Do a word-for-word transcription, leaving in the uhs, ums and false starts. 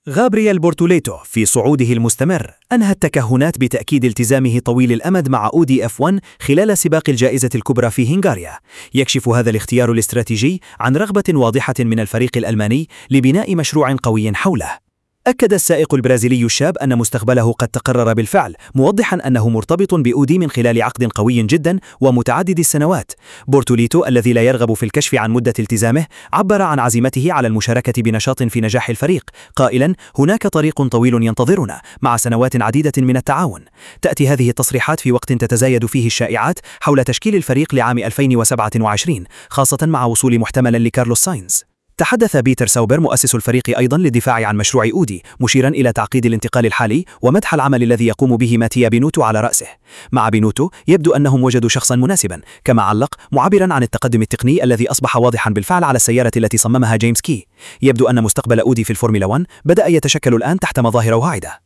غابرييل بورتوليتو في صعوده المستمر أنهى التكهنات بتأكيد التزامه طويل الأمد مع أودي إف واحد خلال سباق الجائزة الكبرى في هنغاريا. يكشف هذا الاختيار الاستراتيجي عن رغبة واضحة من الفريق الألماني لبناء مشروع قوي حوله. أكد السائق البرازيلي الشاب أن مستقبله قد تقرر بالفعل، موضحاً أنه مرتبط بأودي من خلال عقد قوي جداً ومتعدد السنوات. بورتوليتو الذي لا يرغب في الكشف عن مدة التزامه عبر عن عزيمته على المشاركة بنشاط في نجاح الفريق، قائلاً: هناك طريق طويل ينتظرنا مع سنوات عديدة من التعاون. تأتي هذه التصريحات في وقت تتزايد فيه الشائعات حول تشكيل الفريق لعام ألفين وسبعة وعشرين، خاصة مع وصول محتملاً لكارلوس ساينز. تحدث بيتر ساوبر مؤسس الفريق أيضاً للدفاع عن مشروع أودي، مشيراً إلى تعقيد الانتقال الحالي ومدح العمل الذي يقوم به ماتيا بينوتو على رأسه. مع بينوتو يبدو أنهم وجدوا شخصاً مناسباً، كما علق معبراً عن التقدم التقني الذي أصبح واضحاً بالفعل على السيارة التي صممها جيمس كي. يبدو أن مستقبل أودي في الفورمولا واحد بدأ يتشكل الآن تحت مظاهر واعدة.